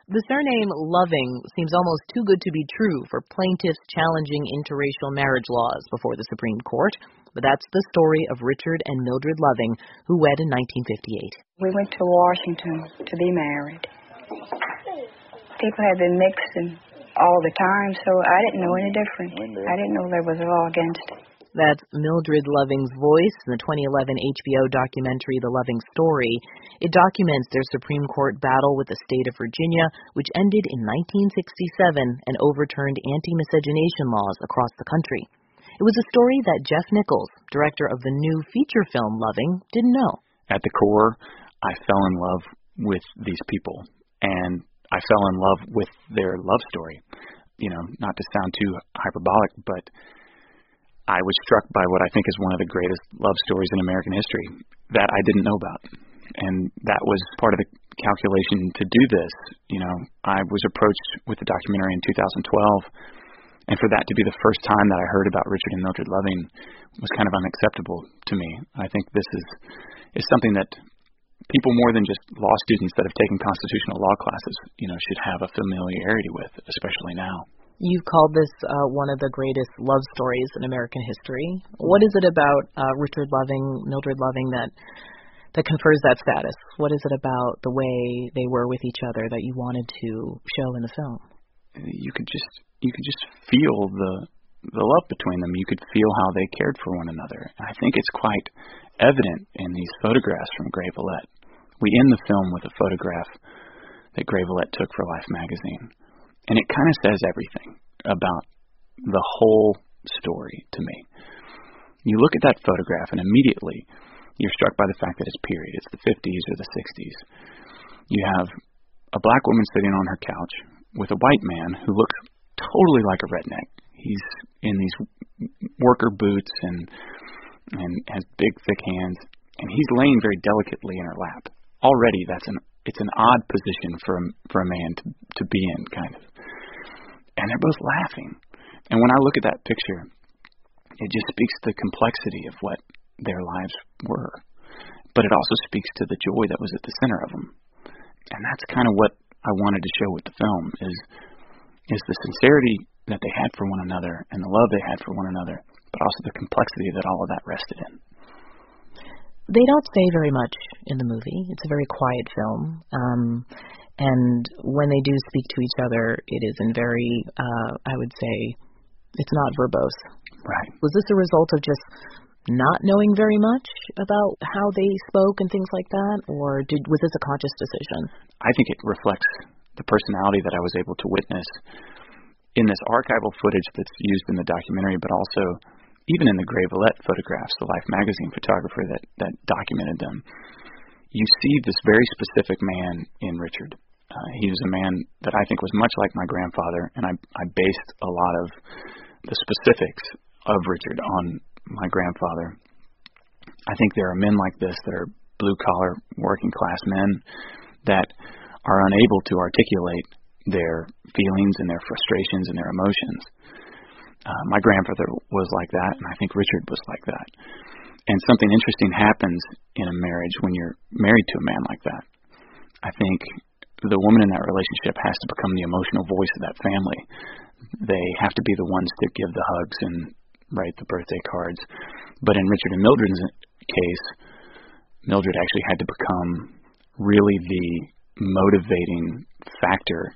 The surname Loving seems almost too good to be true for plaintiffs challenging interracial marriage laws before the Supreme Court. But that's the story of Richard and Mildred Loving, who wed in 1958. We went to Washington to be married. People had been mixing all the time, so I didn't know any different. I didn't know there was a law against it. That's Mildred Loving's voice in the 2011 HBO documentary The Loving Story. It documents their Supreme Court battle with the state of Virginia, which ended in 1967 and overturned anti-miscegenation laws across the country. It was a story that Jeff Nichols, director of the new feature film Loving, didn't know. At the core, I fell in love with these people, and I fell in love with their love story. You know, not to sound too hyperbolic, but I was struck by what I think is one of the greatest love stories in American history that I didn't know about. And that was part of the calculation to do this. You know, I was approached with the documentary in 2012, and for that to be the first time that I heard about Richard and Mildred Loving was kind of unacceptable to me. I think this is something that people more than just law students that have taken constitutional law classes, you know, should have a familiarity with, especially now. You've called this one of the greatest love stories in American history. What is it about Richard Loving, Mildred Loving that confers that status? What is it about the way they were with each other that you wanted to show in the film? You could just feel the love between them. You could feel how they cared for one another. And I think it's quite evident in these photographs from Gray Villette. We end the film with a photograph that Gray Villette took for Life magazine. And it kind of says everything about the whole story to me. You look at that photograph and immediately you're struck by the fact that it's period. It's the 50s or the 60s. You have a black woman sitting on her couch with a white man who looks totally like a redneck. He's in these worker boots and has big, thick hands, and he's laying very delicately in her lap. Already it's an odd position for a man to be in, kind of. And they're both laughing. And when I look at that picture, it just speaks to the complexity of what their lives were. But it also speaks to the joy that was at the center of them. And that's kind of what I wanted to show with the film, is the sincerity that they had for one another and the love they had for one another, but also the complexity that all of that rested in. They don't say very much in the movie. It's a very quiet film. And when they do speak to each other, it is in very, I would say, it's not verbose. Right. Was this a result of just not knowing very much about how they spoke and things like that? Or was this a conscious decision? I think it reflects the personality that I was able to witness in this archival footage that's used in the documentary, but also even in the Gray Villette photographs, the Life magazine photographer that documented them. You see this very specific man in Richard. He was a man that I think was much like my grandfather, and I based a lot of the specifics of Richard on my grandfather. I think there are men like this that are blue-collar, working-class men that are unable to articulate their feelings and their frustrations and their emotions. My grandfather was like that, and I think Richard was like that. And something interesting happens in a marriage when you're married to a man like that. I think the woman in that relationship has to become the emotional voice of that family. They have to be the ones to give the hugs and write the birthday cards. But in Richard and Mildred's case, Mildred actually had to become really the motivating factor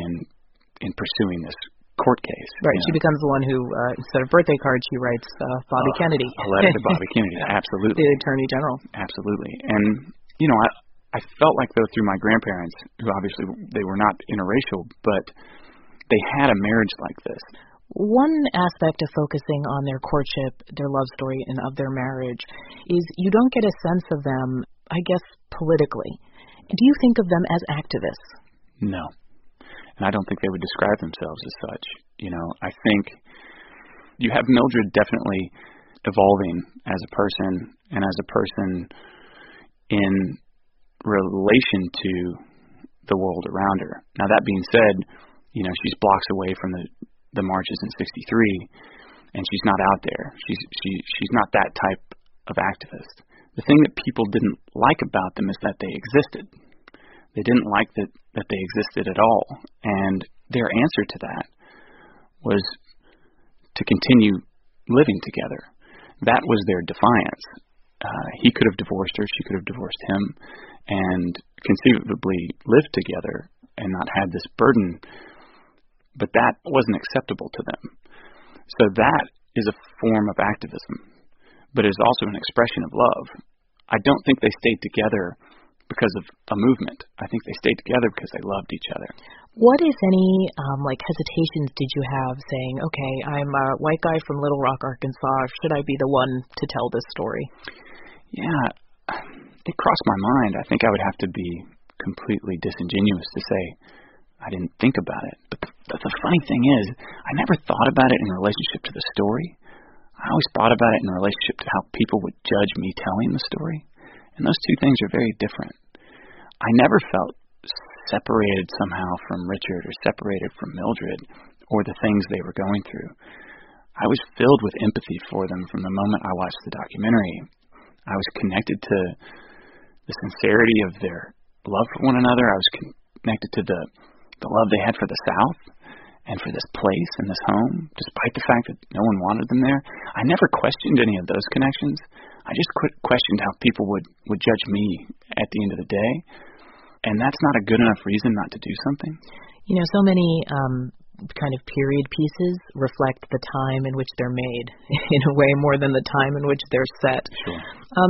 in pursuing this court case. Right, she becomes the one who, instead of birthday cards, she writes Bobby Kennedy. A letter to Bobby Kennedy, absolutely. The Attorney General. Absolutely. And, you know, I felt like, though, through my grandparents, who obviously they were not interracial, but they had a marriage like this. One aspect of focusing on their courtship, their love story, and of their marriage is you don't get a sense of them, I guess, politically. Do you think of them as activists? No. And I don't think they would describe themselves as such. You know, I think you have Mildred definitely evolving as a person and as a person in relation to the world around her. Now, that being said, you know, she's blocks away from the marches in '63, and she's not out there. She's not that type of activist. The thing that people didn't like about them is that they existed. They didn't like that they existed at all. And their answer to that was to continue living together. That was their defiance. He could have divorced her, she could have divorced him, and conceivably lived together and not had this burden. But that wasn't acceptable to them. So that is a form of activism, but it is also an expression of love. I don't think they stayed together because of a movement. I think they stayed together because they loved each other. What, if any, hesitations did you have saying, okay, I'm a white guy from Little Rock, Arkansas, should I be the one to tell this story? Yeah, it crossed my mind. I think I would have to be completely disingenuous to say I didn't think about it. But the funny thing is, I never thought about it in relationship to the story. I always thought about it in relationship to how people would judge me telling the story. And those two things are very different. I never felt separated somehow from Richard or separated from Mildred or the things they were going through. I was filled with empathy for them from the moment I watched the documentary. I was connected to the sincerity of their love for one another. I was connected to the love they had for the South and for this place and this home, despite the fact that no one wanted them there. I never questioned any of those connections. I just questioned how people would judge me at the end of the day. And that's not a good enough reason not to do something. You know, so many kind of period pieces reflect the time in which they're made, in a way more than the time in which they're set. Sure.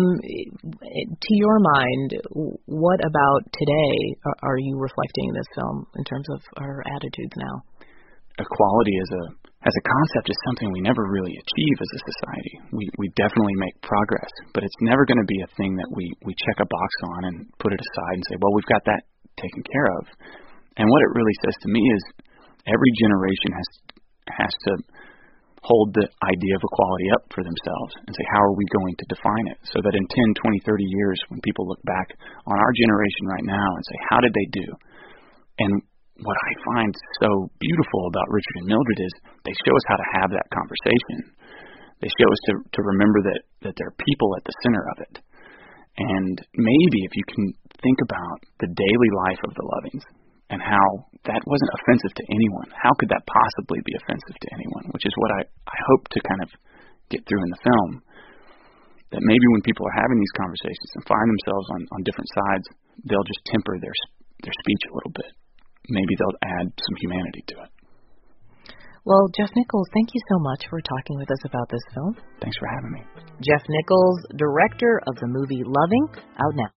To your mind, what about today are you reflecting in this film in terms of our attitudes now? Equality as a concept is something we never really achieve as a society. We definitely make progress, but it's never going to be a thing that we check a box on and put it aside and say, well, we've got that taken care of. And what it really says to me is every generation has to hold the idea of equality up for themselves and say, how are we going to define it? So that in 10, 20, 30 years, when people look back on our generation right now and say, how did they do? And what I find so beautiful about Richard and Mildred is they show us how to have that conversation. They show us to remember that there are people at the center of it. And maybe if you can think about the daily life of the Lovings and how that wasn't offensive to anyone, how could that possibly be offensive to anyone? Which is what I hope to kind of get through in the film. That maybe when people are having these conversations and find themselves on different sides, they'll just temper their speech a little bit. Maybe they'll add some humanity to it. Well, Jeff Nichols, thank you so much for talking with us about this film. Thanks for having me. Jeff Nichols, director of the movie Loving, out now.